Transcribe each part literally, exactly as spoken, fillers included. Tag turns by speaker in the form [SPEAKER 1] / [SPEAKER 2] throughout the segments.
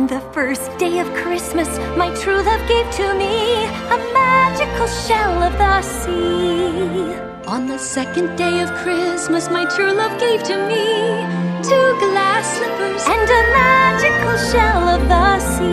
[SPEAKER 1] On the first day of Christmas, my true love gave to me a magical shell of the sea. On the second day of Christmas, my true love gave to me two glass slippers and a magical shell of the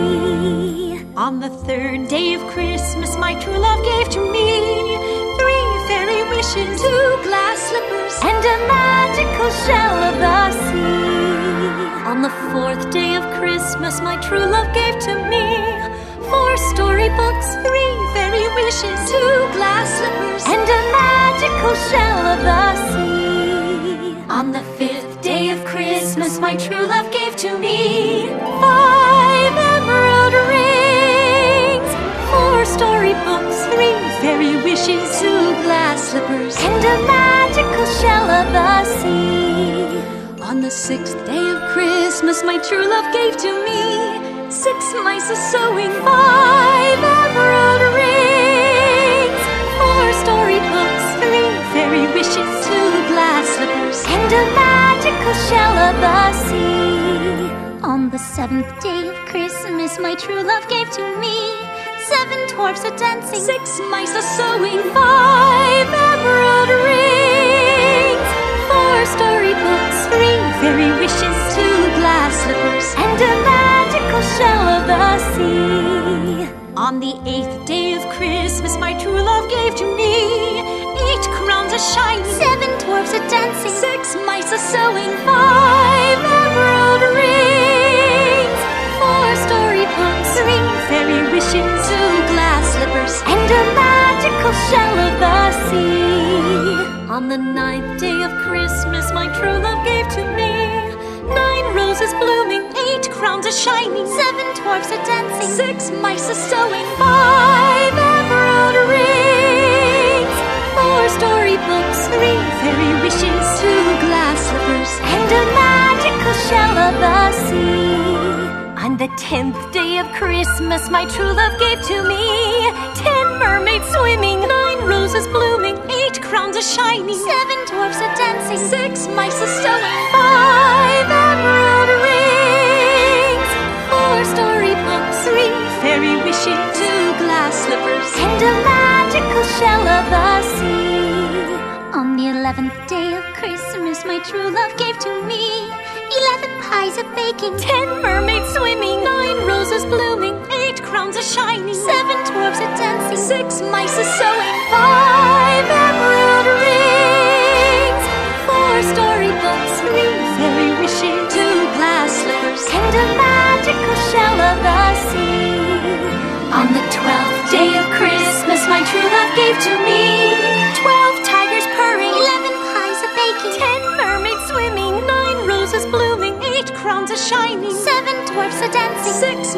[SPEAKER 1] sea. On the third day of Christmas, my true love gave to me three fairy wishes, two glass slippers and a magical shell of the sea. On the fourth day of Christmas, my true love gave to me four storybooks, three fairy wishes, two glass slippers and a magical shell of the sea. On the fifth day of Christmas, my true love gave to me five emerald rings, four storybooks, three fairy wishes, two glass slippers and a magical shell of the sea. On the sixth day of Christmas, my true love gave to me six mice a sewing, five emerald rings, four storybooks, three fairy wishes, two glass slippers and a magical shell of the sea. On the seventh day of Christmas, my true love gave to me seven dwarfs a dancing, six mice a sewing, five emerald rings, four storybooks, three fairy wishes, two glass slippers and a magical shell of the sea. On the eighth day of Christmas, my true love gave to me eight crowns a shining, seven dwarfs a dancing, six mice a sewing, five emerald rings, four storybooks, three fairy wishes, two glass slippers and a magical shell of the sea. On the ninth day of Christmas, my true love gave to me nine roses blooming, eight crowns a shining, seven dwarfs a dancing, six mice a sewing, five emerald rings, four storybooks, three fairy wishes, two glass slippers and a magical shell of the sea. On the tenth day of Christmas, my true love gave to me ten mermaids swimming, nine roses blooming, eight crowns a shining, seven dwarfs a dancing, six mice a sewing, five emerald rings, four storybooks, three fairy wishes, two glass slippers and a magical shell of the sea. On the eleventh day of Christmas, my true love gave to me eleven pies a baking, ten mermaids swimming, nine roses blooming, eight crowns a shining, seven dwarfs a dancing, six mice a sewing, five emerald rings, four storybooks, three fairy wishes, two glass slippers and a magical shell of the sea. On the twelfth day of Christmas, my true love gave to me twelve tigers purring, eleven pies a baking, ten mermaids swimming, nine roses blooming, eight crowns a shining, seven dwarfs a dancing, six